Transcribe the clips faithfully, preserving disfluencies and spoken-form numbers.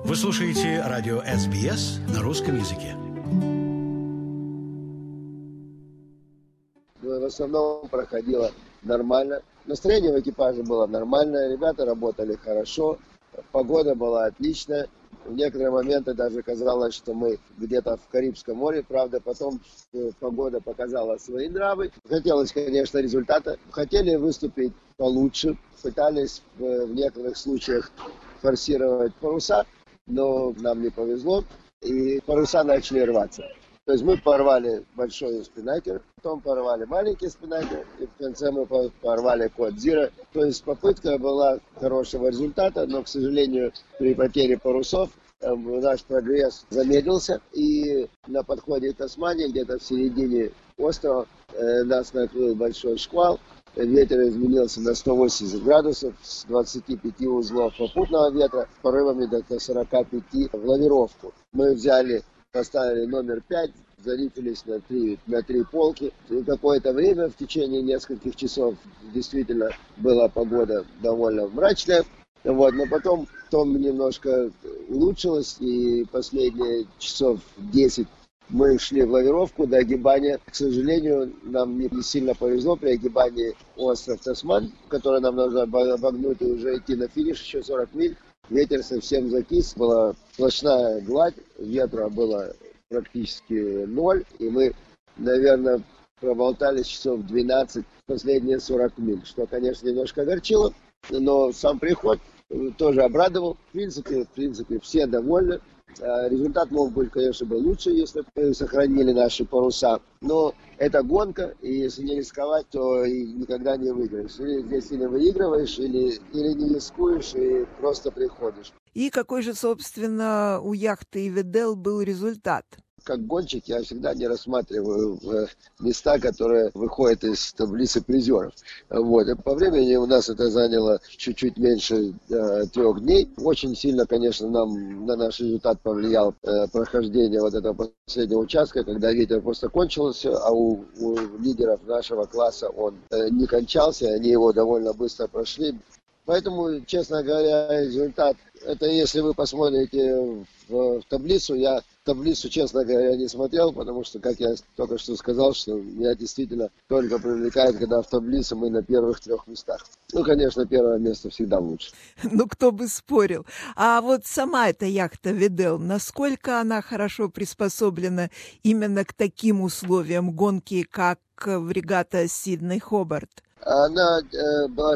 Вы слушаете радио эс би эс на русском языке. В основном проходило нормально. Настроение в экипаже было нормальное, ребята работали хорошо, погода была отличная. В некоторые моменты даже казалось, что мы где-то в Карибском море. Правда, потом погода показала свои нравы. Хотелось, конечно, результата. Хотели выступить получше. Пытались в некоторых случаях форсировать паруса, но нам не повезло. И паруса начали рваться. То есть мы порвали большой спиннакер, потом порвали маленький спиннакер, и в конце мы порвали код Zero. То есть попытка была хорошего результата, но, к сожалению, при потере парусов э, наш прогресс замедлился. И на подходе к Тасмании, где-то в середине острова, э, нас накрыл большой шквал. Ветер изменился на сто восемьдесят градусов, с двадцати пяти узлов попутного ветра, с порывами до сорока пяти в лавировку. Мы взяли... Поставили номер пять, зарифились на три, на три полки. И какое-то время, в течение нескольких часов, действительно была погода довольно мрачная. Вот, но потом том немножко улучшилось, и последние часов десять мы шли в лавировку до огибания. К сожалению, нам не сильно повезло при огибании остров Тасман, который нам нужно обогнуть и уже идти на финиш, еще сорок миль. Ветер совсем закис, была сплошная гладь, ветра было практически ноль, и мы, наверное, проболтались часов двенадцать, последние сорок миль, что, конечно, немножко огорчило, но сам приход тоже обрадовал. В принципе, в принципе, все довольны. Результат мог быть, конечно, бы лучше, если бы сохранили наши паруса. Но это гонка, и если не рисковать, то и никогда не выиграешь. Или здесь или выигрываешь, или, или не рискуешь, и просто приходишь. И какой же, собственно, у яхты Иведел был результат? Как гонщик я всегда не рассматриваю места, которые выходят из таблицы призеров. Вот. И по времени у нас это заняло чуть-чуть меньше э, трех дней. Очень сильно, конечно, нам на наш результат повлиял э, прохождение вот этого последнего участка, когда ветер просто кончился, а у, у лидеров нашего класса он э, не кончался, они его довольно быстро прошли. Поэтому, честно говоря, результат, это если вы посмотрите в, в таблицу, я таблицу, честно говоря, не смотрел, потому что, как я только что сказал, что меня действительно только привлекает, когда в таблице мы на первых трех местах. Ну, конечно, первое место всегда лучше. Ну, кто бы спорил. А вот сама эта яхта Ведел, насколько она хорошо приспособлена именно к таким условиям гонки, как в регата Сидней-Хобарт? Она э, была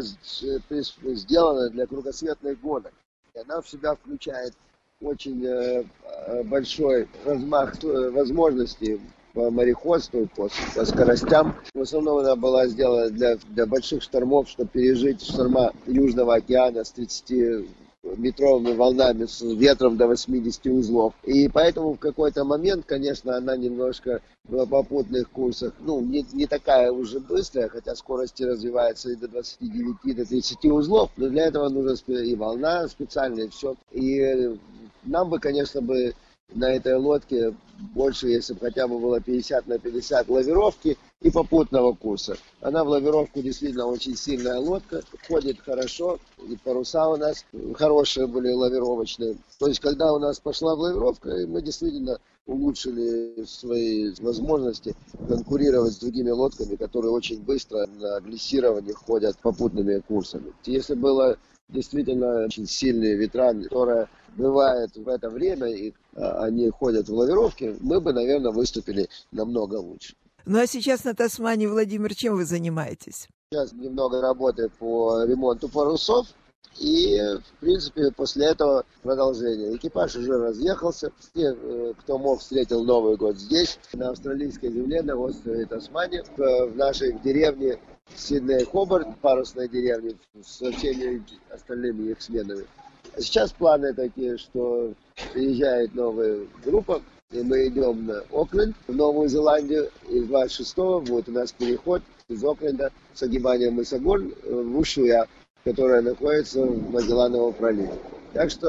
сделана для кругосветных гонок. Она в себя включает очень э, большой размах возможностей по мореходству, по, по скоростям. В основном она была сделана для, для больших штормов, чтобы пережить шторма Южного океана с тридцатиметровыми волнами, с ветром до восьмидесяти узлов. И поэтому в какой-то момент, конечно, она немножко в попутных курсах, ну, не, не такая уже быстрая, хотя скорости развиваются и до двадцати девяти, до тридцати узлов, но для этого нужна и волна специальная, и все. И нам бы, конечно, бы на этой лодке больше, если бы хотя бы было пятьдесят на пятьдесят лавировки и попутного курса. Она в лавировку действительно очень сильная лодка, ходит хорошо, и паруса у нас хорошие были лавировочные. То есть, когда у нас пошла лавировка, мы действительно улучшили свои возможности конкурировать с другими лодками, которые очень быстро на глиссировании ходят попутными курсами. Если было действительно очень сильные ветра, которые бывают в это время, и а, они ходят в лавировке, мы бы, наверное, выступили намного лучше. Ну а сейчас на Тасмании, Владимир, чем вы занимаетесь? Сейчас немного работы по ремонту парусов, и, в принципе, после этого продолжение. Экипаж уже разъехался. Те, кто мог, встретил Новый год здесь, на австралийской земле, на острове Тасмания, в нашей деревне Сидней-Хобарт, парусной деревне, со всеми остальными их сменами. Сейчас планы такие, что приезжает новая группа, и мы идем на Окленд, в Новую Зеландию, и двадцать шестого будет у нас переход из Окленда с огибанием мыса Горн в Ушуя, которая находится в Магеллановом проливе. Так что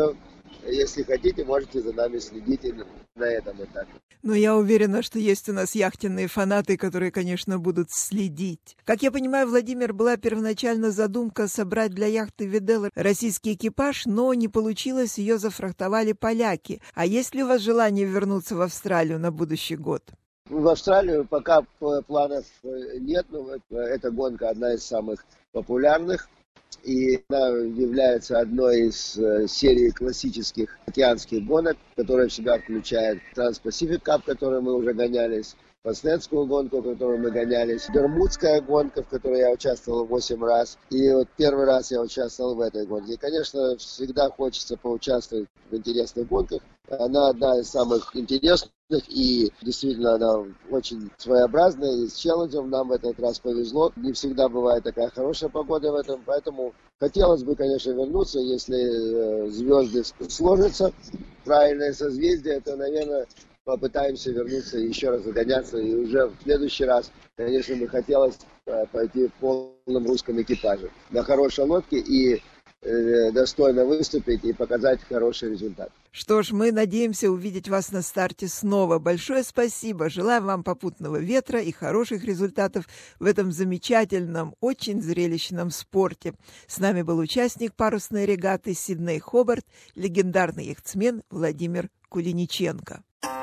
Если хотите, можете за нами следить и на этом этапе. Но я уверена, что есть у нас яхтенные фанаты, которые, конечно, будут следить. Как я понимаю, Владимир, была первоначально задумка собрать для яхты Видел российский экипаж, но не получилось, ее зафрахтовали поляки. А есть ли у вас желание вернуться в Австралию на будущий год? В Австралию пока планов нет, но эта гонка одна из самых популярных. И она является одной из э, серий классических океанских гонок, которая в себя включает Trans-Pacific Cup, в которой мы уже гонялись, Паснетскую гонку, в которой мы гонялись, Бермудская гонка, в которой я участвовал восемь раз. И вот первый раз я участвовал в этой гонке. И, конечно, всегда хочется поучаствовать в интересных гонках. Она одна из самых интересных, и действительно она очень своеобразная, и с челленджем нам в этот раз повезло. Не всегда бывает такая хорошая погода в этом, поэтому хотелось бы, конечно, вернуться, если э, звезды сложатся, правильное созвездие, то, наверное, попытаемся вернуться и еще раз загоняться, и уже в следующий раз, конечно, бы хотелось э, пойти в полном русском экипаже на хорошей лодке и э, достойно выступить и показать хороший результат. Что ж, мы надеемся увидеть вас на старте снова. Большое спасибо. Желаю вам попутного ветра и хороших результатов в этом замечательном, очень зрелищном спорте. С нами был участник парусной регаты Сидней Хобарт, легендарный яхтсмен Владимир Кулиниченко.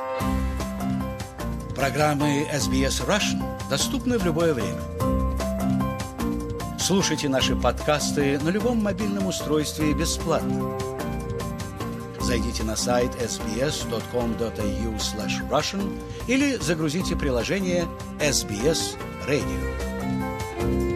Программы эс би эс Russian доступны в любое время. Слушайте наши подкасты на любом мобильном устройстве бесплатно. Зайдите на сайт эс би эс точка ком точка эй ю слэш Russian или загрузите приложение эс би эс Radio.